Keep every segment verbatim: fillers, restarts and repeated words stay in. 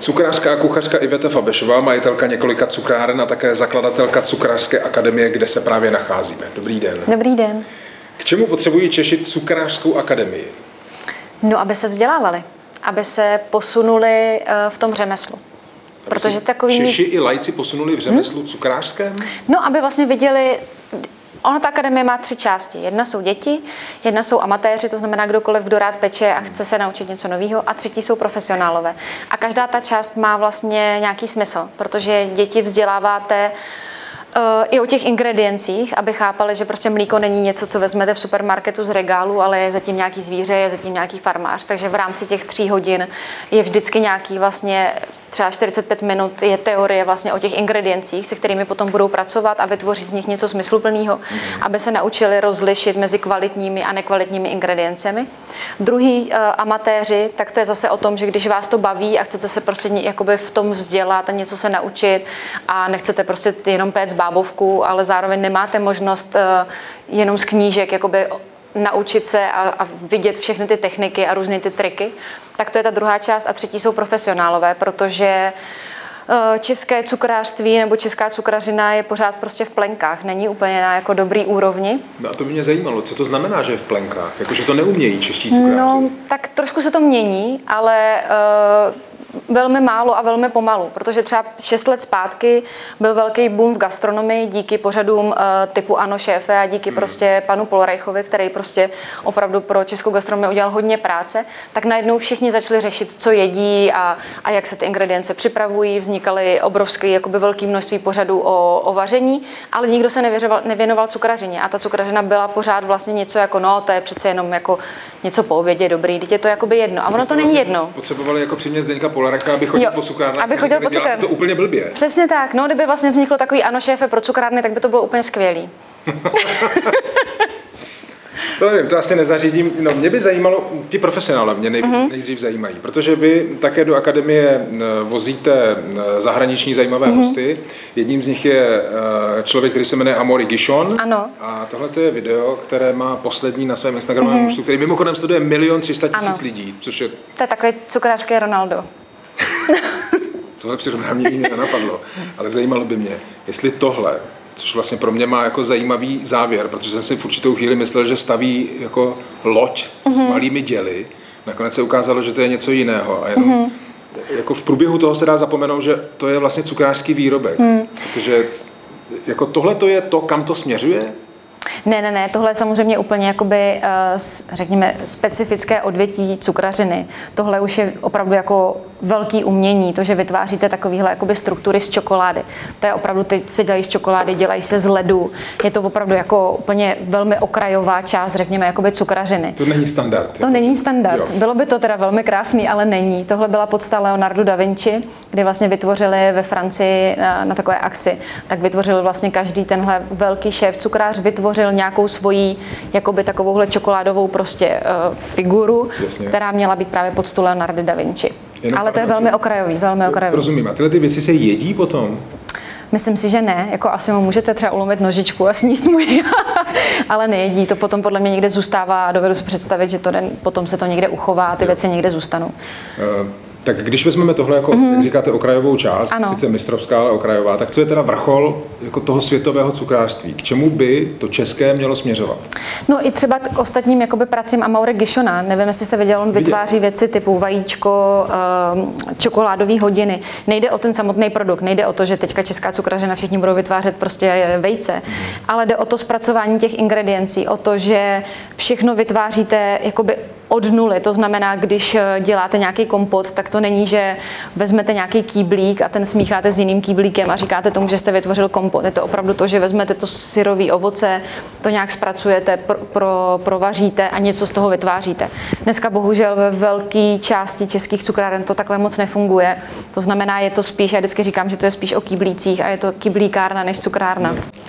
Cukrářka a kuchařka Iveta Fabešová, majitelka několika cukráren a také zakladatelka Cukrářské akademie, kde se právě nacházíme. Dobrý den. Dobrý den. K čemu potřebují Češi Cukrářskou akademii? No, aby se vzdělávali, aby se posunuli v tom řemeslu. Aby Protože takový Češi i laici posunuli v řemeslu hmm? cukrářském? No, aby vlastně viděli. Ona ta akademie má tři části. Jedna jsou děti, jedna jsou amatéři, to znamená kdokoliv, kdo rád peče a chce se naučit něco nového, a třetí jsou profesionálové. A každá ta část má vlastně nějaký smysl, protože děti vzděláváte uh, i o těch ingrediencích, aby chápali, že prostě mlíko není něco, co vezmete v supermarketu z regálu, ale je zatím nějaký zvíře, je zatím nějaký farmář. Takže v rámci těch tří hodin je vždycky nějaký vlastně třeba čtyřicet pět minut je teorie vlastně o těch ingrediencích, se kterými potom budou pracovat a vytvořit z nich něco smysluplného, mm-hmm. aby se naučili rozlišit mezi kvalitními a nekvalitními ingrediencemi. Druhý uh, amatéři, tak to je zase o tom, že když vás to baví a chcete se prostě jakoby v tom vzdělat a něco se naučit a nechcete prostě jenom péct bábovku, ale zároveň nemáte možnost uh, jenom z knížek jakoby naučit se a, a vidět všechny ty techniky a různé ty triky, tak to je ta druhá část a třetí jsou profesionálové, protože české cukrářství nebo česká cukrařina je pořád prostě v plenkách, není úplně na jako dobrý úrovni. No a to by mě zajímalo, co to znamená, že je v plenkách, jakože to neumějí čeští cukráři. No, tak trošku se to mění, ale uh, velmi málo a velmi pomalu, protože třeba šest let zpátky byl velký boom v gastronomii díky pořadům uh, typu Ano šéfe a díky hmm. prostě panu Polorajchovi, který prostě opravdu pro českou gastronomii udělal hodně práce, tak najednou všichni začali řešit, co jedí a, a jak se ty ingredience připravují, vznikaly obrovské jakoby velké množství pořadů o, o vaření, ale nikdo se nevěřoval, nevěnoval cukrařině a ta cukrařina byla pořád vlastně něco jako no, to je přece jenom jako něco po obědě dobrý, teď je to jakoby jedno a ono to není vlastně jedno. Potřebovali jako přimět Zdeňka Polarecha, aby chodil jo, po cukrárnách, aby chodil po cukrárnách. To úplně blbě. Přesně tak, no, kdyby vlastně vzniklo takový Ano šéfe pro cukrárny, tak by to bylo úplně skvělý. To nevím, to asi nezařídím. No, mě by zajímalo, ti profesionálové mě nej, mm-hmm. nejdřív zajímají, protože vy také do akademie vozíte zahraniční zajímavé mm-hmm. hosty. Jedním z nich je člověk, který se jmenuje Amaury Guichon. Ano. A tohle je video, které má poslední na svém Instagramovém účtu, mm-hmm. který mimochodem sleduje milion tři sta tisíc lidí, což je... To je takový cukrářský Ronaldo. Tohle přirovnání mě nenapadlo, ale zajímalo by mě, jestli tohle, což vlastně pro mě má jako zajímavý závěr, protože jsem si v určitou chvíli myslel, že staví jako loď mm-hmm. s malými děly. Nakonec se ukázalo, že to je něco jiného. A jenom mm-hmm. jako v průběhu toho se dá zapomenout, že to je vlastně cukrářský výrobek. Mm. Protože jako tohle to je to, kam to směřuje? Ne, ne, ne, tohle je samozřejmě úplně jakoby, řekněme, specifické odvětí cukrařiny. Tohle už je opravdu jako velký umění, to, že vytváříte takovýhle jakoby struktury z čokolády. To je opravdu, teď se dělají z čokolády, dělají se z ledu. Je to opravdu jako úplně velmi okrajová část, řekněme, jakoby cukrařiny. To není standard. To jako není standard. Jo. Bylo by to teda velmi krásný, ale není. Tohle byla podsta Leonardo da Vinci, kdy vlastně vytvořili ve Francii na, na takové akci. Tak vytvořil vlastně každý tenhle velký šéf cukrář, vytvořil nějakou svoji jakoby takovouhle čokoládovou prostě uh, figuru, jasně, která měla být právě pod stůl Leonardo da Vinci. Jenom ale to je velmi okrajový, velmi okrajový. Rozumím. A tyhle ty věci se jedí potom? Myslím si, že ne. Jako asi mu můžete třeba ulomit nožičku a sníst můj, ale nejedí. To potom podle mě někde zůstává a dovedu si představit, že to den, potom se to někde uchová a ty jo. věci někde zůstanou. Uh. Tak když vezmeme tohle jako, mm-hmm. jak říkáte, okrajovou část, ano. sice mistrovská, ale okrajová, tak co je teda vrchol jako toho světového cukrářství? K čemu by to české mělo směřovat? No i třeba k ostatním jakoby pracím Amaury Guichona. Nevím, jestli jste viděl, on vytváří Viděl. věci typu vajíčko, čokoládové hodiny. Nejde o ten samotný produkt, nejde o to, že teďka česká cukrařina všichni budou vytvářet prostě vejce, mm-hmm. ale jde o to zpracování těch ingrediencí, o to, že všechno vytváříte jakoby od nuly, to znamená, když děláte nějaký kompot, tak to není, že vezmete nějaký kýblík a ten smícháte s jiným kýblíkem a říkáte tomu, že jste vytvořil kompot. Je to opravdu to, že vezmete to syrový ovoce, to nějak zpracujete, pro, pro, provaříte a něco z toho vytváříte. Dneska bohužel ve velké části českých cukráren to takhle moc nefunguje. To znamená, je to spíš, já vždycky říkám, že to je spíš o kýblících a je to kýblíkárna než cukrárna.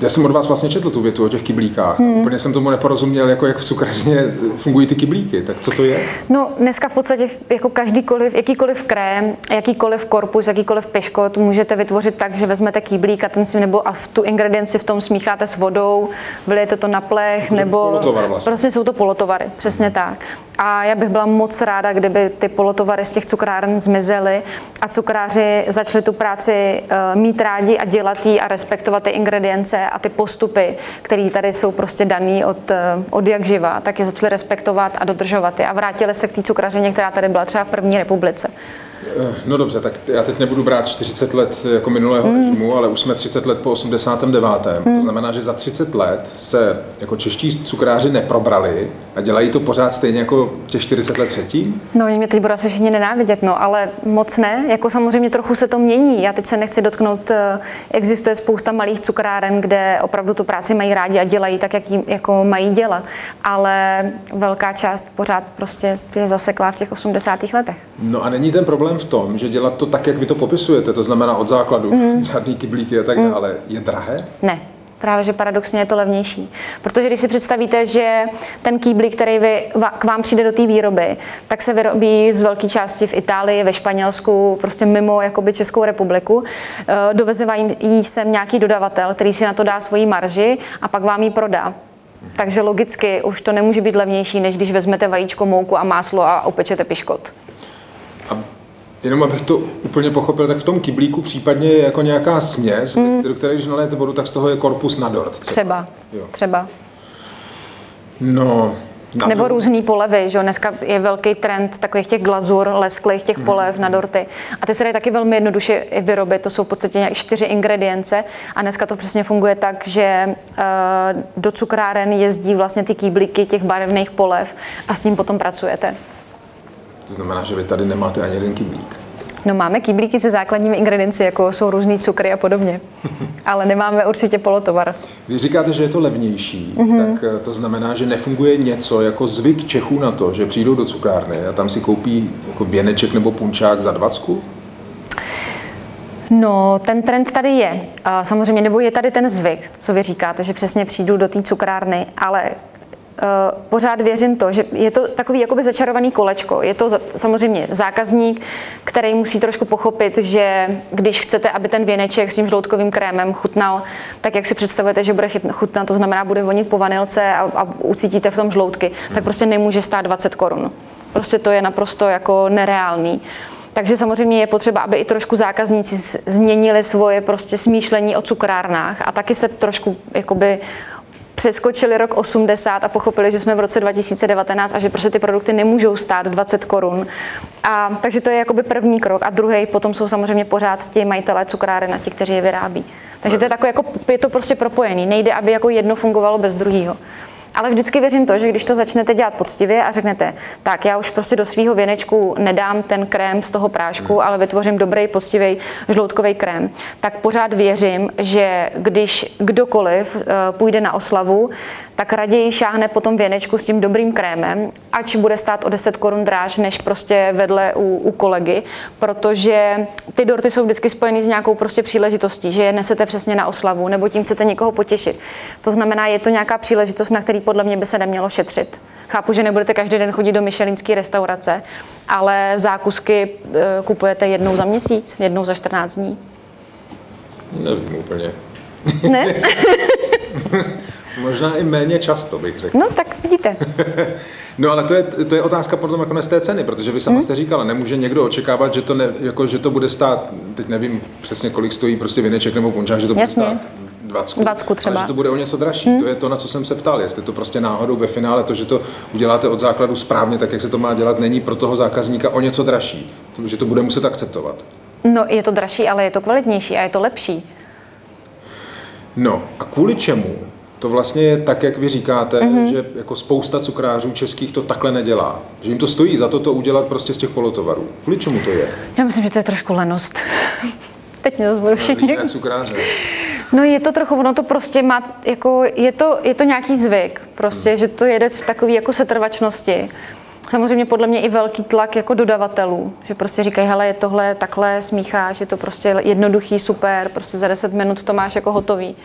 Já jsem od vás vlastně četl tu větu o těch kyblíkách. Hmm. Úplně jsem tomu neporozuměl, jako jak v cukrařině fungují ty kyblíky. Tak co to je? No dneska v podstatě jako každýkoliv, jakýkoliv krém, jakýkoliv korpus, jakýkoliv piškot můžete vytvořit tak, že vezmete kyblík a ten si nebo a v tu ingredienci v tom smícháte s vodou, vylijete to na plech, to nebo polotovar vlastně. Prostě jsou to polotovary, přesně tak. A já bych byla moc ráda, kdyby ty polotovary z těch cukráren zmizely a cukráři začali tu práci uh, mít rádi a dělat ji a respektovat ty ingredience a ty postupy, které tady jsou prostě daný od, od jak živa, tak je začali respektovat a dodržovat je a vrátili se k té cukrařině, která tady byla třeba v první republice. No dobře, tak já teď nebudu brát čtyřicet let jako minulého mm. režimu, ale už jsme třicet let po osmdesátém devátém Mm. To znamená, že za třicet let se jako čeští cukráři neprobrali a dělají to pořád stejně jako těch čtyřicet let předtím? No, oni mě teď budou asi všichni nenávidět, no, ale moc ne. Jako samozřejmě trochu se to mění. Já teď se nechci dotknout, existuje spousta malých cukráren, kde opravdu tu práci mají rádi a dělají tak, jak jí jako mají dělat. Ale velká část pořád prostě je zaseklá v těch osmdesátých letech. No a není ten problém v tom, že dělat to tak, jak vy to popisujete, to znamená od základu, mm. žádný kyblíky a tak mm. dále, je drahé? Ne. Právě, že paradoxně je to levnější. Protože když si představíte, že ten kýblík, který vy, k vám přijde do té výroby, tak se vyrobí z velké části v Itálii, ve Španělsku, prostě mimo jakoby Českou republiku. Dovezevají jí sem nějaký dodavatel, který si na to dá svoji marži a pak vám ji prodá. Takže logicky už to nemůže být levnější, než když vezmete vajíčko, mouku a máslo a opečete piškot. A jenom abych to úplně pochopil, tak v tom kyblíku případně je jako nějaká směs, mm. do které když nalijete vodu, tak z toho je korpus na dort. Třeba. Třeba. Jo. třeba. No, nebo různý polevy, že jo? Dneska je velký trend takových těch glazur, lesklých těch polev mm. na dorty. A ty se dají taky velmi jednoduše vyrobit, to jsou v podstatě čtyři ingredience a dneska to přesně funguje tak, že uh, do cukráren jezdí vlastně ty kýblíky těch barevných polev a s tím potom pracujete. To znamená, že vy tady nemáte ani jeden kyblík. No máme kyblíky se základními ingredienci, jako jsou různý cukry a podobně, ale nemáme určitě polotovar. Když říkáte, že je to levnější, mm-hmm. tak to znamená, že nefunguje něco jako zvyk Čechů na to, že přijdou do cukrárny a tam si koupí jako věneček nebo punčák za dvacku? No, ten trend tady je. Samozřejmě, nebo je tady ten zvyk, co vy říkáte, že přesně přijdu do té cukrárny, ale Uh, pořád věřím to, že je to takový jakoby začarovaný kolečko. Je to za, samozřejmě zákazník, který musí trošku pochopit, že když chcete, aby ten věneček s tím žloutkovým krémem chutnal, tak jak si představujete, že bude chutnat, to znamená, bude vonit po vanilce a, a ucítíte v tom žloutky, tak prostě nemůže stát dvacet korun. Prostě to je naprosto jako nereálný. Takže samozřejmě je potřeba, aby i trošku zákazníci změnili svoje prostě smýšlení o cukrárnách a taky se trošku jakoby přeskočili rok osmdesát a pochopili, že jsme v roce dva tisíce devatenáct a že prostě ty produkty nemůžou stát dvacet korun. A takže to je jakoby první krok a druhý potom jsou samozřejmě pořád ti majitelé cukráren a ti, kteří je vyrábí. Takže to je takové jako je to prostě propojený. Nejde, aby jako jedno fungovalo bez druhého. Ale vždycky věřím to, že když to začnete dělat poctivě a řeknete, tak já už prostě do svého věnečku nedám ten krém z toho prášku, hmm. ale vytvořím dobrý, poctivý žloutkový krém, tak pořád věřím, že když kdokoliv uh, půjde na oslavu, tak raději šáhne po tom věnečku s tím dobrým krémem, ač bude stát o deset korun dráž, než prostě vedle u, u kolegy, protože ty dorty jsou vždycky spojený s nějakou prostě příležitostí, že je nesete přesně na oslavu, nebo tím chcete někoho potěšit. To znamená, je to nějaká příležitost, na který podle mě by se nemělo šetřit. Chápu, že nebudete každý den chodit do michelinské restaurace, ale zákusky e, kupujete jednou za měsíc, jednou za čtrnáct dní. Nevím úplně. Ne? Možná i méně často, bych řekl. No, tak vidíte. No, ale to je, to je otázka potom nakonec té ceny, protože vy sama hmm. jste říkala, nemůže někdo očekávat, že to, ne, jako, že to bude stát, teď nevím přesně, kolik stojí prostě věneček nebo punčák, že to bude stát dvacku, dvacku třeba. Ale že to bude o něco dražší. Hmm. To je to, na co jsem se ptal, jestli to prostě náhodou ve finále to, že to uděláte od základu správně, tak jak se to má dělat, není pro toho zákazníka o něco dražší, že to bude muset akceptovat. No, je to dražší, ale je to kvalitnější a je to lepší. No, a kvůli čemu to vlastně je tak, jak vy říkáte, mm-hmm. že jako spousta cukrářů českých to takhle nedělá. Že jim to stojí za to to udělat prostě z těch polotovarů. Kvůli čemu to je? Já myslím, že to je trošku lenost. Teď mě zase budou všichni. No, cukráře. No je to trochu, ono to prostě má, jako, je to, je to nějaký zvyk, prostě, hmm. že to jede v takové jako setrvačnosti. Samozřejmě podle mě i velký tlak jako dodavatelů, že prostě říkají, hele, je tohle takhle smícháš, je to prostě jednoduchý, super, prostě za deset minut to máš jako hotový.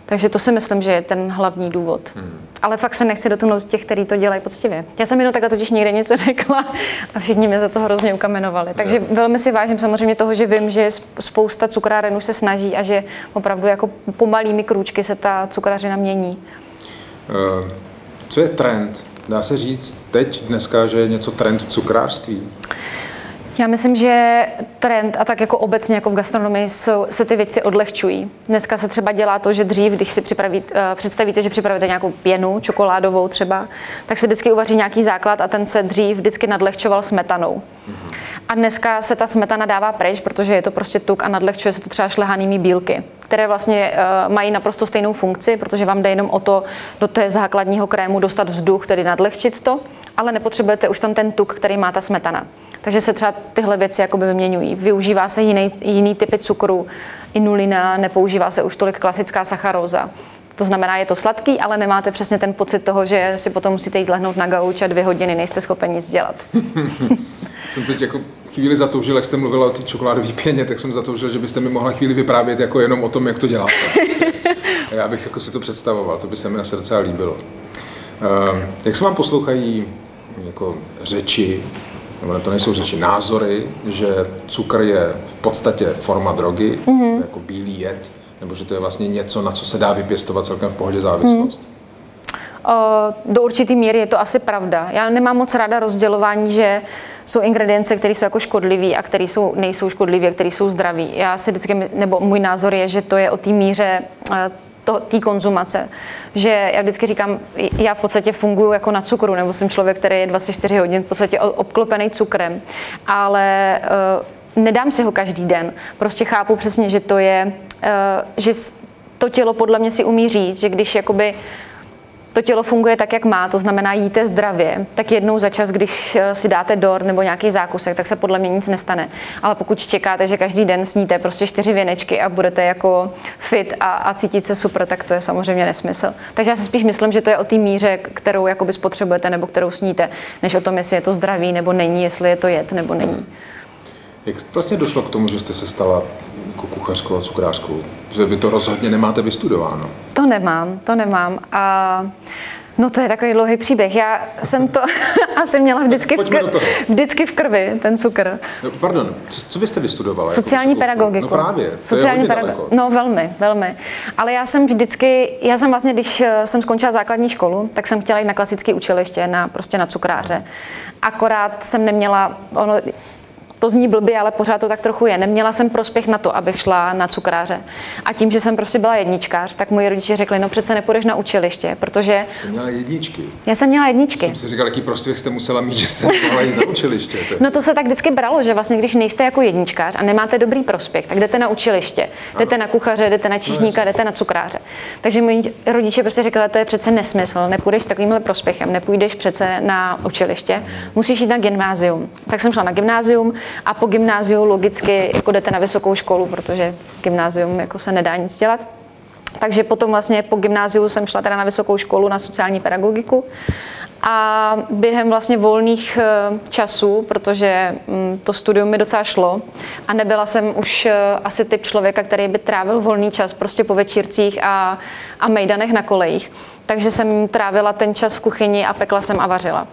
Takže to si myslím, že je ten hlavní důvod. Hmm. Ale fakt se nechci dotknout těch, kteří to dělají poctivě. Já jsem jenom takhle totiž někde něco řekla a všichni mě za toho hrozně ukamenovali. Takže velmi si vážím samozřejmě toho, že vím, že spousta cukráren už se snaží a že opravdu jako pomalými krůčky se ta cukrařina mění. Uh, co je trend? Dá se říct teď, dneska, že je něco trend v cukrářství? Já myslím, že trend a tak jako obecně jako v gastronomii jsou, se ty věci odlehčují. Dneska se třeba dělá to, že dřív, když si připraví, uh, představíte, že připravíte nějakou pěnu, čokoládovou třeba, tak se vždycky uvaří nějaký základ a ten se dřív vždycky nadlehčoval smetanou. Mm-hmm. A dneska se ta smetana dává pryč, protože je to prostě tuk a nadlehčuje se to třeba šlehanými bílky, které vlastně uh, mají naprosto stejnou funkci, protože vám jde jenom o to do té základního krému dostat vzduch, tedy nadlehčit to, ale nepotřebujete už tam ten tuk, který má ta smetana. Takže se třeba tyhle věci jakoby vyměňují. Využívá se jiný, jiný typy cukru, inulina, nepoužívá se už tolik klasická sacharóza. To znamená, je to sladký, ale nemáte přesně ten pocit toho, že si potom musíte jít lehnout na gauč a dvě hodiny nejste schopni nic dělat. Jsem teď jako chvíli zatoužil, jak jste mluvila o té čokoládové pěně, tak jsem zatoužil, že byste mi mohla chvíli vyprávět jako jenom o tom, jak to děláte. Já bych jako si to představoval, to by se mi asi docela líbilo. Uh, jak se vám poslouchají jako řeči, nebo to nejsou řeči, názory, že cukr je v podstatě forma drogy, mm-hmm. jako bílý jed, nebo že to je vlastně něco, na co se dá vypěstovat celkem v pohodě závislost? Mm. Do určitý míry je to asi pravda. Já nemám moc ráda rozdělování, že jsou ingredience, které jsou jako škodlivé a které jsou, nejsou škodlivé a které jsou zdraví. Já si vždycky, nebo můj názor je, že to je o té míře té konzumace. Že já vždycky říkám, já v podstatě funguji jako na cukru, nebo jsem člověk, který je dvacet čtyři hodin v podstatě obklopený cukrem, ale uh, nedám si ho každý den. Prostě chápu přesně, že to je, uh, že to tělo podle mě si umí říct, že když jakoby to tělo funguje tak, jak má, to znamená jíte zdravě, tak jednou za čas, když si dáte dort nebo nějaký zákusek, tak se podle mě nic nestane. Ale pokud čekáte, že každý den sníte prostě čtyři věnečky a budete jako fit a, a cítit se super, tak to je samozřejmě nesmysl. Takže já si spíš myslím, že to je o té míře, kterou jakoby spotřebujete nebo kterou sníte, než o tom, jestli je to zdravý nebo není, jestli je to jed nebo není. Jak vlastně došlo k tomu, že jste se stala jako kuchařkou a cukrářkou? Že vy to rozhodně nemáte vystudováno. To nemám, to nemám. A no to je takový dlouhý příběh. Já jsem to asi měla vždycky v, kr- vždycky v krvi, ten cukr. No, pardon, co, co vy jste vystudovala? Sociální jako pedagogiku. No právě, to Sociální je pedagog- No velmi, velmi. Ale já jsem vždycky, já jsem vlastně, když jsem skončila základní školu, tak jsem chtěla jít na klasické učiliště, na, prostě na cukráře. Akorát jsem neměla, ono, to zní blbě, ale pořád to tak trochu je. Neměla jsem prospěch na to, abych šla na cukráře. A tím, že jsem prostě byla jedničkář, tak moji rodiče řekli, no přece nepůjdeš na učiliště, protože... Jste měla jedničky. Já jsem měla jedničky. Jsem si říkal, jaký prospěch jste musela mít, že jste mohla jít na učiliště. No to se tak vždycky bralo, že vlastně když nejste jako jedničkář a nemáte dobrý prospěch, tak jdete na učiliště, jdete na kuchaře, jdete na číšníka, jdete na cukráře. Takže moji rodiče prostě řekli, to je přece nesmysl, nepůjdeš s takovýmhle prospěchem, nepůjdeš přece na učiliště, musíš jít na gymnázium. Tak jsem šla na gymnázium. A po gymnáziu logicky jako jdete na vysokou školu, protože gymnázium jako se nedá nic dělat. Takže potom vlastně po gymnáziu jsem šla teda na vysokou školu na sociální pedagogiku. A během vlastně volných časů, protože to studium mi docela šlo a nebyla jsem už asi typ člověka, který by trávil volný čas prostě po večírcích a, a mejdanech na kolejích. Takže jsem trávila ten čas v kuchyni a pekla jsem a vařila.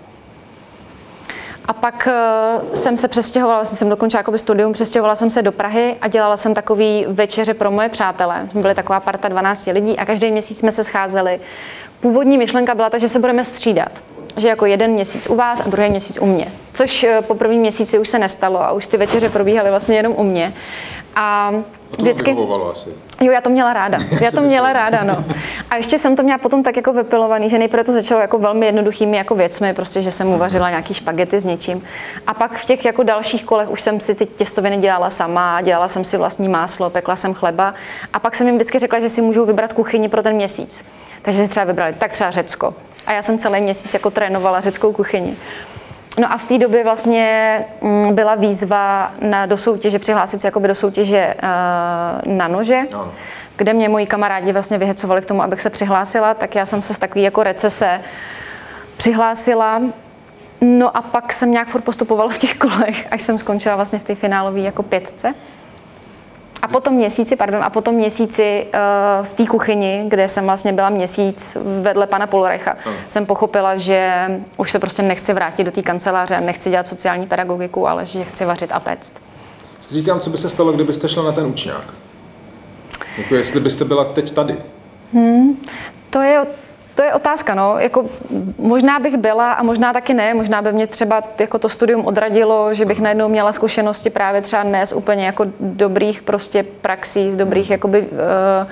A pak uh, jsem se přestěhovala, vlastně jsem dokončila jakoby studium, přestěhovala jsem se do Prahy a dělala jsem takový večeře pro moje přátelé. Jsme byli taková parta dvanácti lidí a každý měsíc jsme se scházeli. Původní myšlenka byla ta, že se budeme střídat. Že jako jeden měsíc u vás a druhý měsíc u mě. Což uh, po prvním měsíci už se nestalo a už ty večeře probíhaly vlastně jenom u mě. A vždycky... asi. Jo, já to měla ráda. Já to měla ráda, no. A ještě jsem to měla potom tak jako vypilovaný, že nejprve to začalo jako velmi jednoduchými jako věcmi, prostě, že jsem uvařila nějaký špagety s něčím. A pak v těch jako dalších kolech už jsem si ty těstoviny dělala sama, dělala jsem si vlastní máslo, pekla jsem chleba. A pak jsem jim vždycky řekla, že si můžou vybrat kuchyni pro ten měsíc. Takže si třeba vybrali tak třeba Řecko. A já jsem celý měsíc jako trénovala řeckou kuchyni. No a v té době vlastně byla výzva na, do soutěže, přihlásit se jakoby do soutěže uh, na nože, no. Kde mě moji kamarádi vlastně vyhecovali k tomu, abych se přihlásila, tak já jsem se z takový jako recese přihlásila. No a pak jsem nějak furt postupovala v těch kolech, až jsem skončila vlastně v té finálové jako pětce. A po tom měsíci, pardon, a po tom měsíci uh, v té kuchyni, kde jsem vlastně byla měsíc vedle pana Polreicha, hmm. jsem pochopila, že už se prostě nechci vrátit do té kanceláře, nechci dělat sociální pedagogiku, ale že chci vařit a péct. Říkám, co by se stalo, kdybyste šla na ten učňák? Jako jestli byste byla teď tady? Hmm, to je... To je otázka, no. Jako, možná bych byla a možná taky ne. Možná by mě třeba jako to studium odradilo, že bych najednou měla zkušenosti právě třeba ne z úplně jako dobrých prostě praxí, z dobrých jakoby... Uh,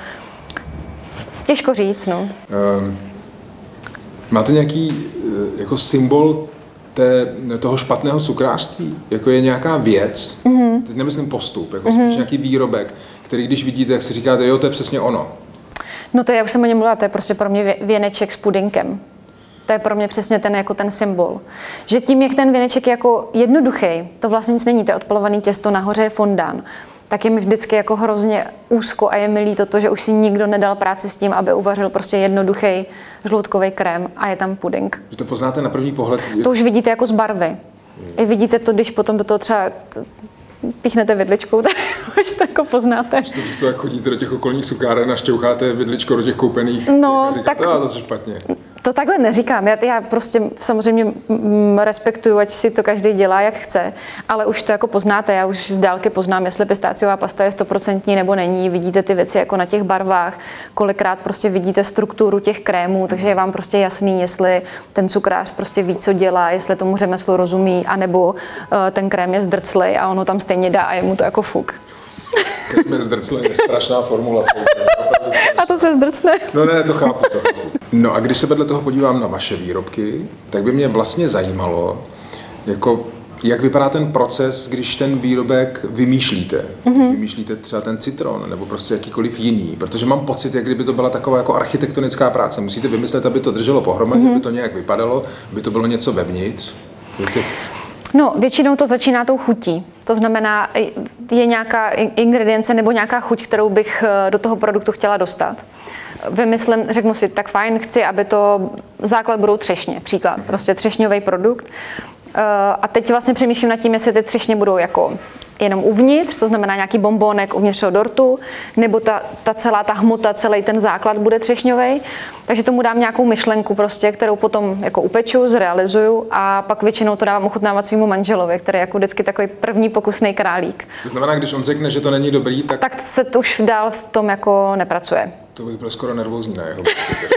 těžko říct, no. Um, máte nějaký uh, jako symbol té, toho špatného cukrářství? Jako je nějaká věc, mm-hmm. teď nemyslím postup, jako mm-hmm. spíš nějaký výrobek, který když vidíte, jak si říkáte, jo, to je přesně ono. No to je, já už jsem o něm mluvila, to je prostě pro mě věneček s pudinkem. To je pro mě přesně ten, jako ten symbol. Že tím, jak ten věneček je jako jednoduchý, to vlastně nic není, to je odpalovaný těsto, nahoře je fondán, tak je mi vždycky jako hrozně úzko a je mi líto to, že už si nikdo nedal práci s tím, aby uvařil prostě jednoduchý žloutkový krém a je tam puding. Že to poznáte na první pohled? To už vidíte jako z barvy. I vidíte to, když potom do toho třeba píchnete vidličkou, tak už to jako poznáte. Že to jak chodíte do těch okolních cukáren a šťoucháte vidličko do těch koupených, no, a říkáte, tak, a to je špatně. To takhle neříkám. Já, já prostě samozřejmě mm, respektuju, ať si to každý dělá, jak chce, ale už to jako poznáte. Já už z dálky poznám, jestli pistáciová pasta je stoprocentní nebo není. Vidíte ty věci jako na těch barvách, kolikrát prostě vidíte strukturu těch krémů, takže je vám prostě jasný, jestli ten cukrář prostě ví, co dělá, jestli tomu řemeslu rozumí, anebo uh, ten krém je zdrclej a ono tam stejně dá a je mu to jako fuk. Krém zdrclej je strašná formulace. A to se zdrcne. No ne, to chápu. To. No a když se vedle toho podívám na vaše výrobky, tak by mě vlastně zajímalo, jako, jak vypadá ten proces, když ten výrobek vymýšlíte. Mm-hmm. Vymýšlíte třeba ten citron nebo prostě jakýkoliv jiný, protože mám pocit, jak kdyby to byla taková jako architektonická práce. Musíte vymyslet, aby to drželo pohromadě, mm-hmm. aby to nějak vypadalo, aby to bylo něco vevnitř. No, většinou to začíná tou chutí. To znamená, je nějaká ingredience nebo nějaká chuť, kterou bych do toho produktu chtěla dostat. Vymyslím, řeknu si, tak fajn, chci, aby to základ budou třešně, příklad, prostě třešňový produkt. A teď vlastně přemýšlím nad tím, jestli ty třešně budou jako jenom uvnitř, to znamená nějaký bonbónek uvnitř toho dortu, nebo ta, ta celá ta hmota, celý ten základ bude třešňový. Takže tomu dám nějakou myšlenku prostě, kterou potom jako upeču, zrealizuju a pak většinou to dávám ochutnávat svýmu manželovi, který je jako vždycky takový první pokusný králík. To znamená, když on řekne, že to není dobrý, tak... Tak se to už dál v tom jako nepracuje. To bych byl skoro nervózní na jeho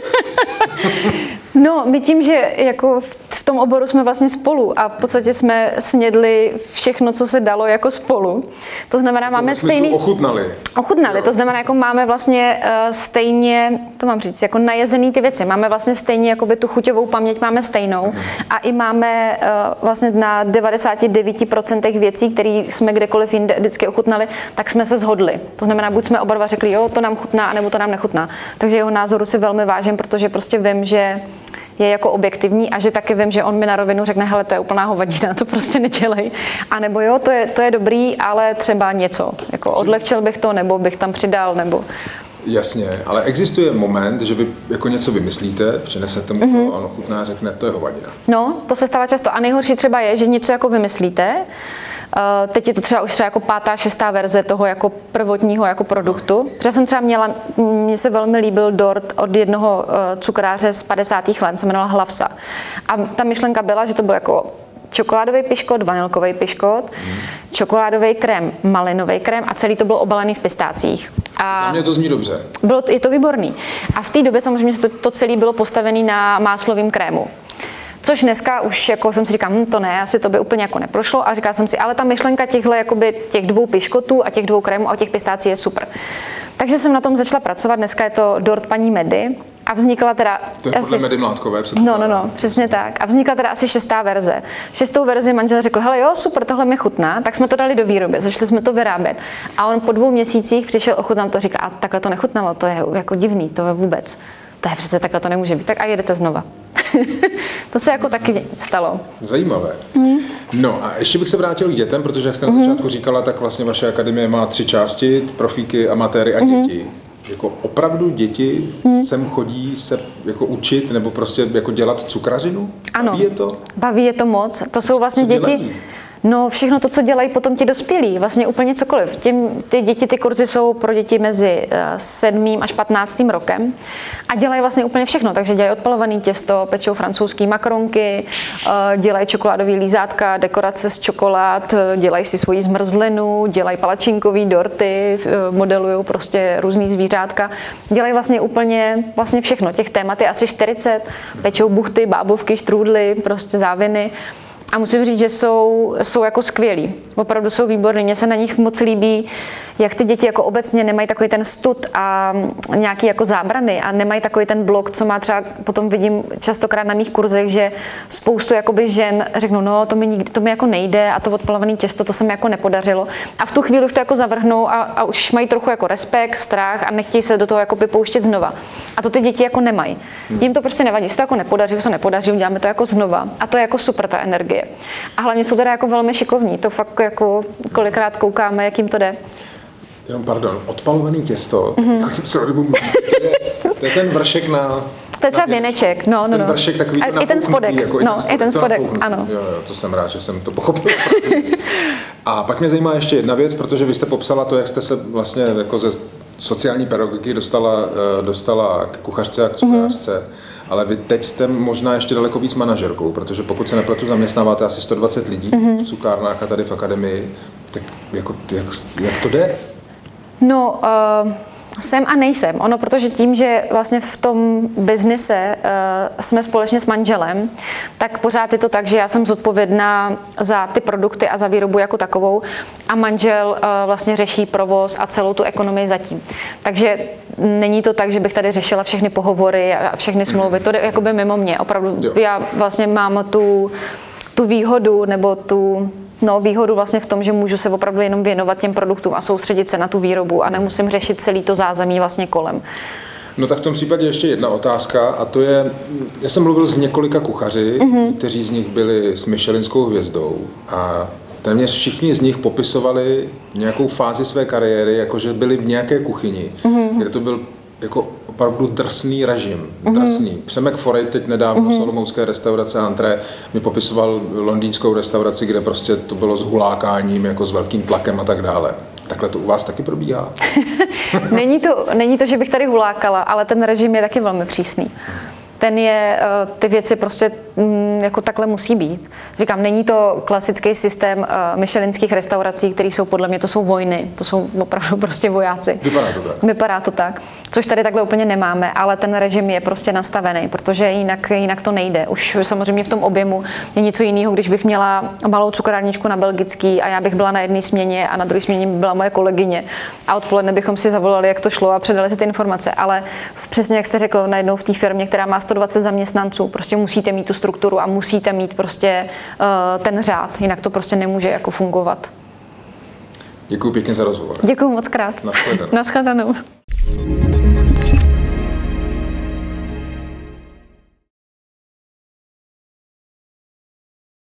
No, my tím, že jako v tom oboru jsme vlastně spolu a v podstatě jsme snědli všechno, co se dalo jako spolu. To znamená, máme stejný... ochutnali. Ochutnali, to znamená, jako máme vlastně uh, stejně, to mám říct, jako najezený ty věci. Máme vlastně stejně, jakoby tu chuťovou paměť máme stejnou mm. a i máme uh, vlastně na devadesát devět procent věcí, které jsme kdekoliv jinde vždycky ochutnali, tak jsme se shodli. To znamená, buď jsme oba dva řekli, jo, to nám chutná, nebo to nám nechutná. Takže jeho názoru si velmi vážím, protože prostě vím, že je jako objektivní a že taky vím, že on mi na rovinu řekne, hele, to je úplná hovadina, to prostě nedělej. A nebo jo, to je, to je dobrý, ale třeba něco. Jako odlehčil bych to, nebo bych tam přidal, nebo... Jasně, ale existuje moment, že vy jako něco vymyslíte, přinesete mu to mm-hmm. a on ochutná a řekne, to je hovadina. No, to se stává často. A nejhorší třeba je, že něco jako vymyslíte, Uh, teď je to třeba už třeba jako pátá, šestá verze toho jako prvotního jako produktu. Protože jsem třeba měla, mně se velmi líbil dort od jednoho uh, cukráře z padesátých let, se jmenoval Hlavsa. A ta myšlenka byla, že to byl jako čokoládový piškot, vanilkový piškot, hmm. čokoládový krém, malinový krém a celý to byl obalený v pistácích. A za mě to zní dobře. Bylo, je to výborný. A v té době samozřejmě to, to celé bylo postavené na máslovém krému. Což dneska už jako jsem si říkala, hm, to ne, asi to by úplně jako neprošlo. A říkala jsem si, ale ta myšlenka těchhle, jakoby, těch dvou piškotů a těch dvou krémů a těch pistácí je super. Takže jsem na tom začala pracovat, dneska je to dort paní Medy. A vznikla teda... To je asi... podle Medy Mládkové. No, no, no, přesně tak. A vznikla teda asi šestá verze. Šestou verzi manžel řekl, hele jo, super, tohle mi chutná, tak jsme to dali do výroby, začali jsme to vyrábět. A on po dvou měsících přišel ochutnat to, říká, a takhle to nechutnalo, to je jako divný, to je vůbec. To je přece takhle to nemůže být, tak a jedete znova. To se jako taky stalo. Zajímavé. Mm. No a ještě bych se vrátil k dětem, protože jak jste na začátku říkala, tak vlastně vaše akademie má tři části, profíky, amatéry a děti. Jako opravdu děti mm. sem chodí se jako učit nebo prostě jako dělat cukrařinu? Ano. Baví je to? Baví je to moc. To jsou vlastně Co děti... dělají? No všechno to, co dělají potom ti dospělí, vlastně úplně cokoliv. Tím, ty děti, ty kurzy jsou pro děti mezi sedmým až patnáctým rokem a dělají vlastně úplně všechno. Takže dělají odpalovaný těsto, pečou francouzský makaronky, dělají čokoládový lízátka, dekorace z čokolád, dělají si svoji zmrzlinu, dělají palačinkový dorty, modelují prostě různý zvířátka. Dělají vlastně úplně vlastně všechno. Těch témat je asi čtyřicet, pečou buchty, bábovky, štrůdly, prostě záviny. A musím říct, že jsou, jsou jako skvělí. Opravdu jsou výborní. Mně se na nich moc líbí, jak ty děti jako obecně nemají takový ten stud a nějaký jako zábrany a nemají takový ten blok, co má třeba, potom vidím častokrát na mých kurzech, že spoustu jakoby žen řeknou, no to mi, nikdy, to mi jako nejde a to odpalované těsto, to se mi jako nepodařilo. A v tu chvíli už to jako zavrhnou a, a už mají trochu jako respekt, strach a nechtějí se do toho jako pouštět znova. A to ty děti jako nemají. Jim to prostě nevadí, se to jako nepodaří, už to nepodaří, uděláme to jako znova. A to je jako super ta energie. A hlavně jsou teda jako velmi šikovní, to fakt jako kolikrát koukáme, jak jim to jde. Jenom pardon, odpalovaný těsto, mm-hmm. to, je, to je ten vršek na... To je třeba věneček, no, no, no. Ten vršek takový a i ten spodek, jako no, i ten spodek, ano. Jo, jo, to jsem rád, že jsem to pochopil. A pak mě zajímá ještě jedna věc, protože vy jste popsala to, jak jste se vlastně jako ze sociální pedagogiky dostala, dostala k kuchařce a k cukrařce. Mm-hmm. Ale vy teď jste možná ještě daleko víc manažerkou, protože pokud se nepletu, zaměstnáváte asi sto dvacet lidí mm-hmm. v cukárnách a tady v akademii, tak jako, jak, jak to jde? No, uh, jsem a nejsem. Ono, protože tím, že vlastně v tom biznise uh, jsme společně s manželem, tak pořád je to tak, že já jsem zodpovědná za ty produkty a za výrobu jako takovou a manžel uh, vlastně řeší provoz a celou tu ekonomii zatím. Takže není to tak, že bych tady řešila všechny pohovory a všechny smlouvy. To jde jakoby mimo mě. Opravdu jo. Já vlastně mám tu, tu výhodu nebo tu No, výhodu vlastně v tom, že můžu se opravdu jenom věnovat těm produktům a soustředit se na tu výrobu a nemusím řešit celý to zázemí vlastně kolem. No tak v tom případě ještě jedna otázka a to je, já jsem mluvil s několika kuchaři, mm-hmm. kteří z nich byli s Michelinskou hvězdou a téměř všichni z nich popisovali nějakou fázi své kariéry, jakože byli v nějaké kuchyni, mm-hmm. kde to byl jako opravdu drsný režim, drsný. Mm-hmm. Přemek Forej teď nedávno mm-hmm. z olomoucké restaurace Antré mi popisoval londýnskou restauraci, kde prostě to bylo s hulákáním, jako s velkým tlakem a tak dále. Takhle to u vás taky probíhá? není, to, není to, že bych tady hulákala, ale ten režim je taky velmi přísný. Ten je, ty věci prostě jako takhle musí být. Říkám, není to klasický systém michelinských restaurací, které jsou podle mě, to jsou vojny, to jsou opravdu prostě vojáci. Vypadá to tak. Vypadá to tak, což tady takhle úplně nemáme, ale ten režim je prostě nastavený, protože jinak, jinak to nejde. Už samozřejmě v tom objemu je něco jiného, když bych měla malou cukrárničku na Belgický a já bych byla na jedné směně a na druhé směně byla moje kolegyně a odpoledne bychom si zavolali, jak to šlo a předali si ty informace, ale přesně jak jste řekl, najednou v té firmě, která má sto dvacet zaměstnanců, prostě musíte mít tu strukturu a musíte mít prostě uh, ten řád, jinak to prostě nemůže jako fungovat. Děkuji pěkně za rozhovor. Děkuji moc krát. Naschledanou. Naschledanou.